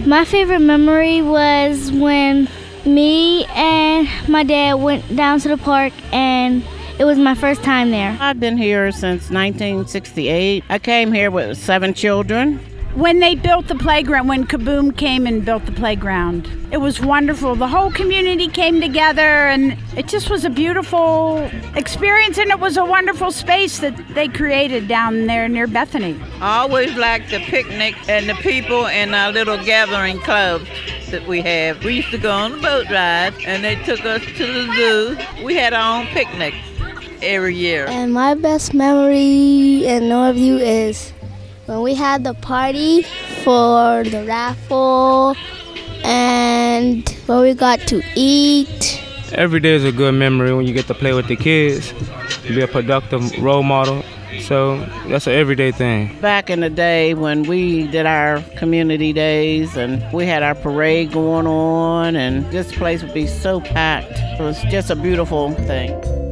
My favorite memory was when me and my dad went down to the park, and it was my first time there. I've been here since 1968. I came here with 7 children. When they built the playground, when Kaboom came and built the playground, it was wonderful. The whole community came together, and it just was a beautiful experience, and it was a wonderful space that they created down there near Bethany. I always liked the picnic and the people in our little gathering clubs that we have. We used to go on the boat ride, and they took us to the zoo. We had our own picnics every year. And my best memory in Northview is when we had the party for the raffle and when we got to eat. Every day is a good memory when you get to play with the kids, be a productive role model. So that's an everyday thing. Back in the day when we did our community days and we had our parade going on, and this place would be so packed. It was just a beautiful thing.